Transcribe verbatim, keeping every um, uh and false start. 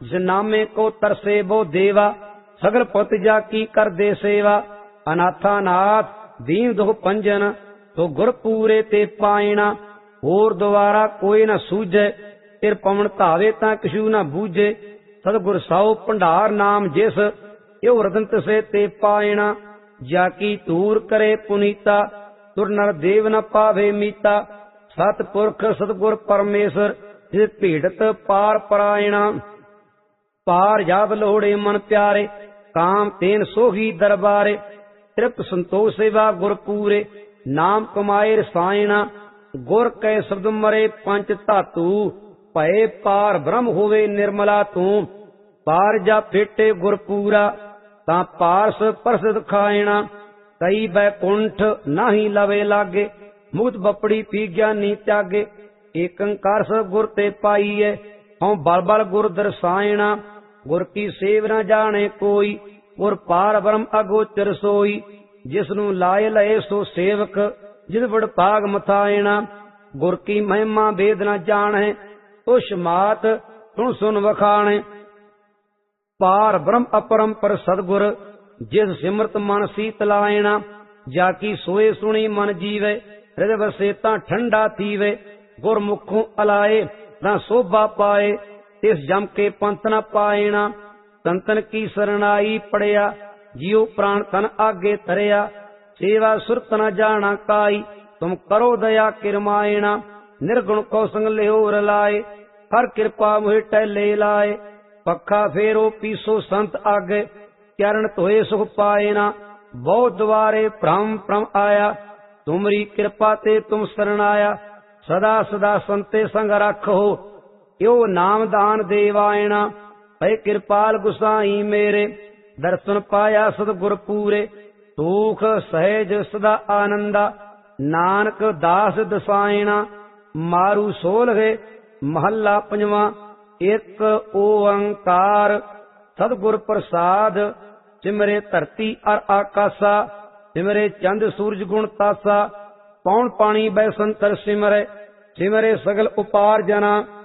जिनामे को तरसे वो देवा, सगल पुत जा की कर दे सेवा। अनाथा नाथ दीन दुख पंजन, तो गुर पूरे ते पायना। होर द्वारा कोई न सूझे, तिर पवन धावे ता किशु न बूझे। सतगुर साओ भंडार नाम जिस, यो रतन तसे ते पायना। जाकी तूर करे पुनीता, तुर नर देव न पावे मीता। सतपुरख सतगुर परमेश्वर, जिस पीड़त पार परायणा। पार जात लोड़े मन प्यारे, काम तेन सोही दरबारे। तृप्त संतोष सेवा गुर पूरे, नाम कमाए रसायना। गुर कै शब्द मरे पंच धातु, भय पार ब्रह्म होवे निर्मला तू। पार जा फेटे गुर पूरा, ता पारस प्रसिद्ध खायणा। कई बैकुंठ नाही लवे लागे, मुक्त बपड़ी पी ज्ञानी त्यागे। एक अंकार स गुर ते पाईए, हों बल बल गुर दर्शायणा। गुर की सेव न जाने कोई, गुर पार ब्रह्म अगोचर सोई। जिसनु लाए लए सो सेवक, जिस बड़ भाग मथायणा। गुर की महिमा वेद न जाने, तो शमात सुन सुन वखाणे। पार ब्रह्म अपरंपर सदगुर, जिस सिमरत मन शीतलायणा। जाकी सोए सुनी मन जीवे, हृदय वसे ता ठंडा थीवे। गुर मुखों अलाए ना शोभा पाए, तिस जम के पंथ न पायणा। संतन की शरणाई पड़िया, जियो प्राण तन आगे धरिया। सेवा सुरत न जाना काई, तुम करो दया किरमायणा। निर्गुण को संग लियो रलाए, हर कृपा मुहे टहले लाए। पखा फेरो पीसो संत आगे, चरण धोए सुख पायना। बहुत द्वारे भ्रम भ्रम आया, तुमरी कृपा ते तुम शरणाया। सदा सदा संते संग रखो, यो नाम दान देवायणा। भय कृपाल गुसाई मेरे, दर्शन पाया सतगुर पूरे। सुख सहज सदा आनंदा, नानक दास दसायणा। मारू सोलहे महला पंजवा, एक ओंकार सतगुर प्रसाद। सिमरे धरती अर आकाशा, सिमरे चंद सूरज गुण तासा। पौन पानी बैसंतर सिमरे, सिमरे सगल उपार्जना।